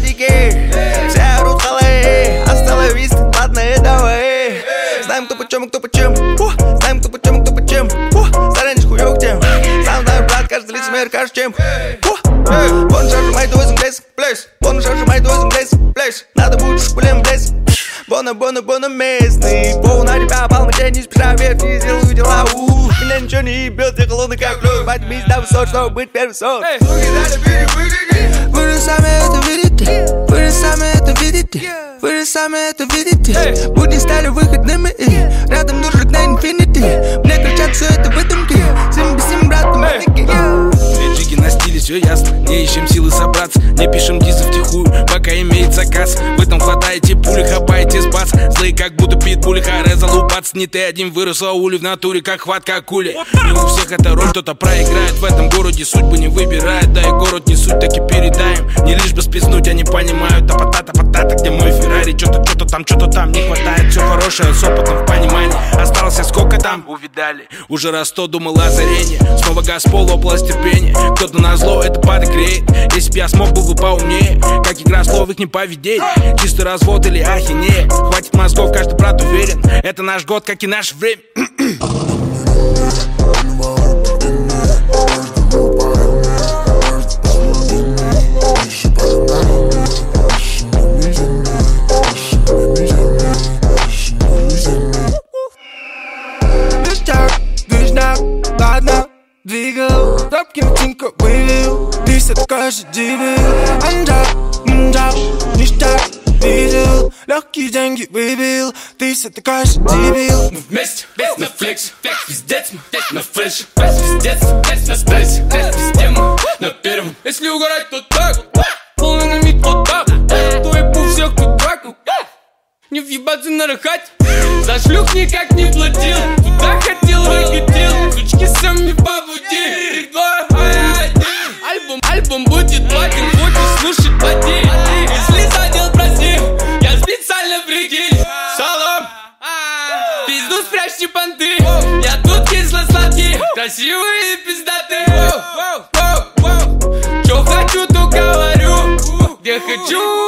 садике. Все орут халай, остановись, ладно и давай. Знаем, кто почем и кто почем. Знаем, кто почем и кто почем. Заранее хуёк тем. Сам знаю, брат, каждый лицемер, каждый чем. Вон шаржу май дуэзен плейс. Вон шаржу май дуэзен плейс. Надо будет шкулем плейс. Бона местный. Боу на тебя пал, мы тебя не спеша, вверх не сделаю дела. Меня ничего не ебет, я холодный как лед. Мать мисс на высот, чтобы быть первый сон. Вы же сами это видите. Вы же сами это видите. Вы же сами это видите. Будни стали выходными. Рядом дуржик на инфинити. Мне кричат, все это выдумки. Сим брат, маники. Две джиги на стиле, все ясно. Не ищем силы собраться. Не пишем дизы втихую, пока имеет заказ. В этом хватаете пули, хапаете спас. Злые как будто питбули, харе залупаться. Не ты один вырос аули в натуре, как хватка акули. И у всех эта роль кто-то проиграет. В этом городе судьбы не выбирает. Да и город не суть, так и передаем. Не лишь бы спизнуть, они понимают. Та-та-та-та-та, где мой Феррари. Что-то там не хватает. Все хорошее с опытом в понимании. Остался сколько там, увидали. Уже раз 100 думал о озарении. Снова газ пол, область терпения. Кто-то назло это падок греет. Если б я смог, был бы поумнее. Как игра слов, их не поведеть. Чистый развод или ахинея. Хватит мозгов, каждый брат уверен. Это наш год, как и наше время. Ладно, двигал, тапки мотинка вывел. Ты все такой же дебил. Анджап, ништяк, видел. Легкие деньги выбил. Ты все такой же дебил. Мы вместе, на флекс, пиздец мы, на флеш. Пиздец, на стресс, везде мы, на первом. Если угорать, то так, полный намит, вот так. То я пул всех тут драку. Не въебаться на рахать. За шлюх никак не платил. Туда хотел, выкатил. Сучки сами побуди. Альбом будет платен. Хочешь слушать, плати. Если задел, прости. Я специально прикинь. Салам. Пизду спрячьте понты. Я тут кисло-сладкий. Красивый и пиздатый. Чё хочу, то говорю. Где хочу.